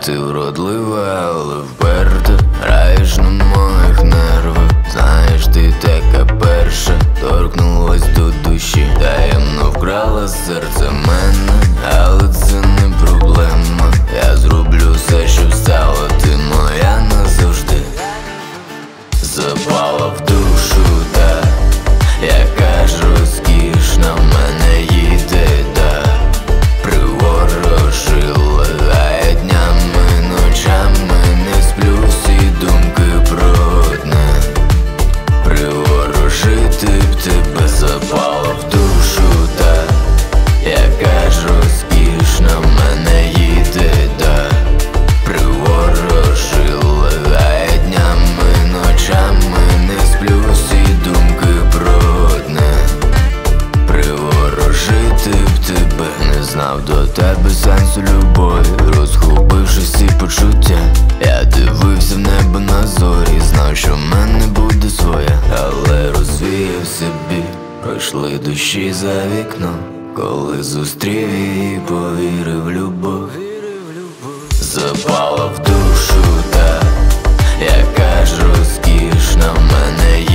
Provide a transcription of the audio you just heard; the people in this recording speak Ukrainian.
Ти вродлива, але вперта, граєш на моїх нервах. Знаєш, ти така перша, торкнулась до душі, таємно вкрала серце мене, але це не проблема. Я зроблю все, щоб стала ти моя назавжди. Запала в душу, та яка ж розкішна в мене їде, та приворожила, а я днями, ночами не сплю, всі думки про одне. Приворожити б тебе. Запала в душу, та яка ж розкішна в мене їде, та приворожила, а я днями, ночами не сплю, всі думки про одне. Приворожити б тебе. Не знав до тебе сенсу любові, розхопивши всі почуття. Я дивився в небо на зорі, знав, що в мене буде своя, але розвіяв собі. Пройшли дощі за вікном, коли зустрів її, повірив в любов. Запала в душу, та яка ж розкішна в мене є.